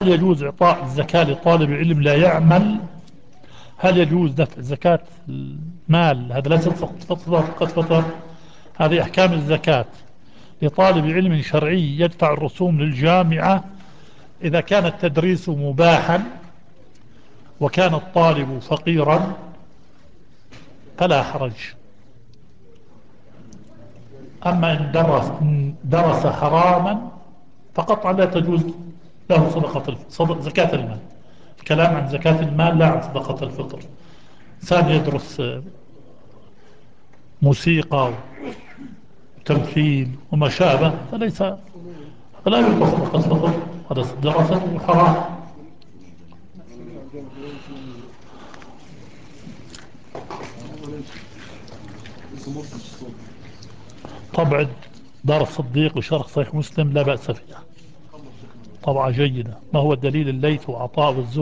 يجوز إعطاء الزكاة لطالب علم لا يعمل؟ هل يجوز دفع زكاة المال؟ هذا ليس فقط فطر، هذه أحكام الزكاة لطالب علم شرعي يدفع الرسوم للجامعة إذا كان التدريس مباحا وكان الطالب فقيرا فلا حرج. أما إن درس حراما فقطعا لا تجوز له زكاة المال. الكلام عن زكاة المال لا عن صدقة الفطر. إنسان يدرس موسيقى وتمثيل وما شابه فلا يعطى صدقة الفطر، هذا دراسة حرام. طبع دار الصديق وشرح صحيح مسلم لا بأس فيها، طبعة جيدة. ما هو الدليل الليث وعطاء والزهري